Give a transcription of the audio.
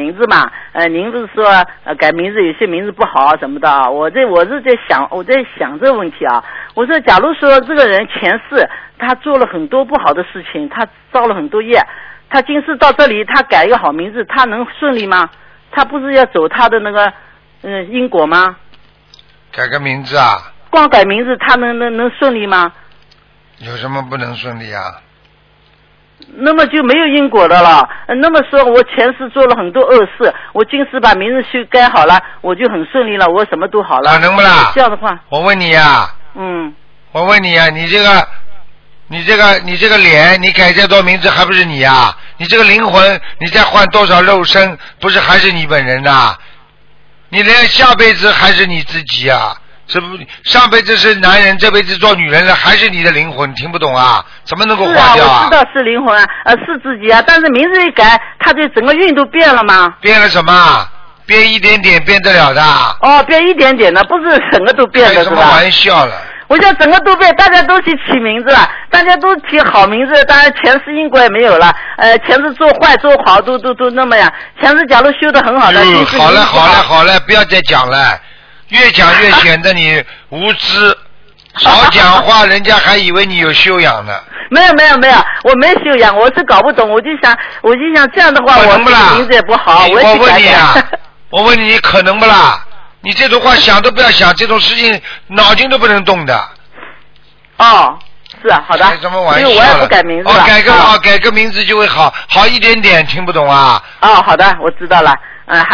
名字嘛，您不是说改名字有些名字不好什么的啊？我是在想这个问题啊。我说，假如说这个人前世他做了很多不好的事情，他造了很多业，他今世到这里他改一个好名字，他能顺利吗？他不是要走他的那个因果吗？ 改个名字啊？ 光改名字他能顺利吗？ 有什么不能顺利啊？ 那么就没有因果的了。那么说我前世做了很多恶事，我今世把名字修改好了，我就很顺利了，我什么都好了。 可能不啦？ 这样的话， 我问你呀。我问你呀，你这个脸，你改再多名字还不是你呀？你这个灵魂，你再换多少肉身，不是还是你本人呐？你连下辈子还是你自己啊？是不？上辈子是男人，这辈子做女人了，还是你的灵魂？听不懂啊？怎么能够换掉啊？ 是啊，我知道是灵魂啊，是自己啊，但是名字一改，他就整个运都变了吗？ 变了什么？变一点点变得了的。 哦，变一点点的，不是整个都变的是吧？开什么玩笑了？ 我想整个都变，大家都去起名字了，大家都起好名字，当然前世因果也没有了，前世做坏做好都那么样，前世假如修得很好的， 好了，不要再讲了，越讲越显得你无知，少讲话，人家还以为你有修养呢。 没有，我没修养，我是搞不懂，我就想这样的话，我名字也不好，我问你啊，我问你可能不啦？你这种话想都不要想，这种事情脑筋都不能动的。 哦，是啊，好的。 开什么玩笑了？ 因为我也不改名字了。 改个名字就会好一点点，听不懂啊？ 哦，好的，我知道了。